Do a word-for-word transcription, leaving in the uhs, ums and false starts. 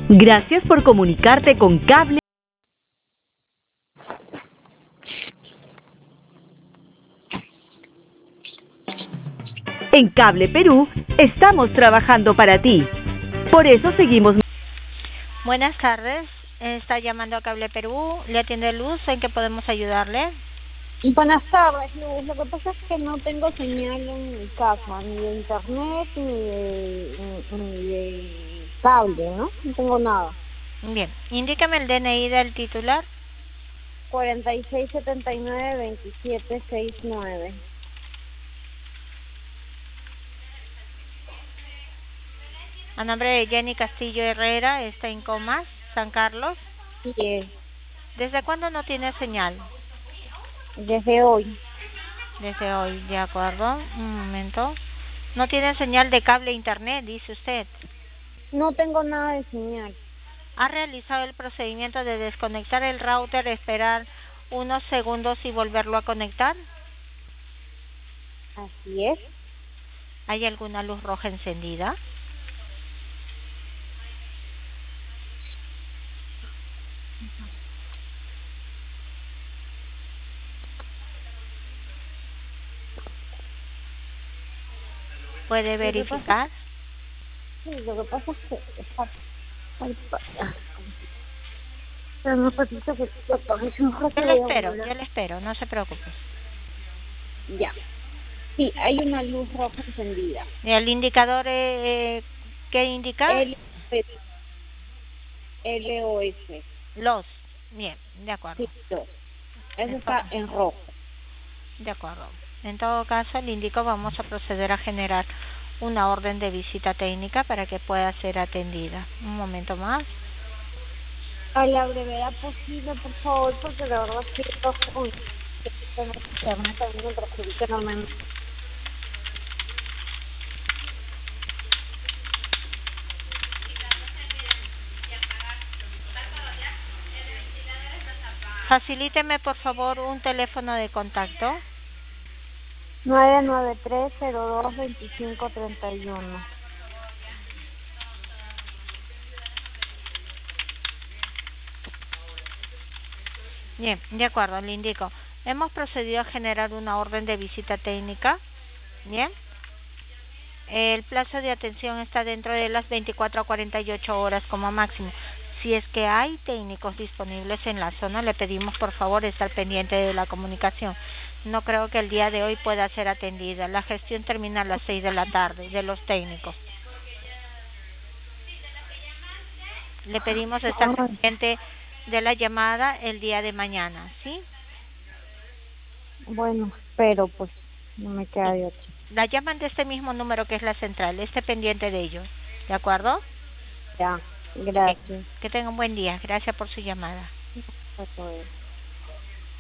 Gracias por comunicarte con Cable. En Cable Perú estamos trabajando para ti. Por eso seguimos. Buenas tardes, está llamando a Cable Perú, le atiende Luz, ¿en qué podemos ayudarle? Buenas tardes, Luz. Lo que pasa es que no tengo señal en mi casa, ni de internet, ni de, ni, ni de cable, ¿no? No tengo nada. Bien, indícame el D N I del titular. cuarenta y seis setenta y nueve veintisiete sesenta y nueve. A nombre de Jenny Castillo Herrera, está en Comas, San Carlos. Sí, ¿Desde cuándo no tiene señal? desde hoy. Desde hoy, de acuerdo. Un momento. No tiene señal de cable internet, dice usted. No tengo nada de señal. ¿Ha realizado el procedimiento de desconectar el router, esperar unos segundos y volverlo a conectar? Así es. ¿Hay alguna luz roja encendida? ¿Puede verificar? Sí, lo que pasa es que está... Pero no repito que Yo le espero, yo le espero, no se preocupe. Ya. Sí, hay una luz roja encendida. ¿Y el indicador eh, qué indica? L L O S. Los. Bien, de acuerdo. Sí, dos. Eso está en rojo. De acuerdo. En todo caso, le indico, vamos a proceder a generar una orden de visita técnica para que pueda ser atendida. Un momento más. A la brevedad posible, por favor, porque la verdad es que esto con internet también me perjudica enormemente. Facilíteme, por favor, un teléfono de contacto. nueve nueve tres cero dos veinticinco treinta y uno. Bien, de acuerdo, le indico. Hemos procedido a generar una orden de visita técnica. Bien. El plazo de atención está dentro de las veinticuatro a cuarenta y ocho horas como máximo. Si es que hay técnicos disponibles en la zona, le pedimos por favor estar pendiente de la comunicación. No creo que el día de hoy pueda ser atendida. La gestión termina a las seis de la tarde de los técnicos. Le pedimos estar pendiente de la llamada el día de mañana, ¿sí? Bueno, pero pues no me queda de otra. La llaman de este mismo número que es la central. Esté pendiente de ello, ¿de acuerdo? Ya, gracias. Que tenga un buen día. Gracias por su llamada. Hasta luego.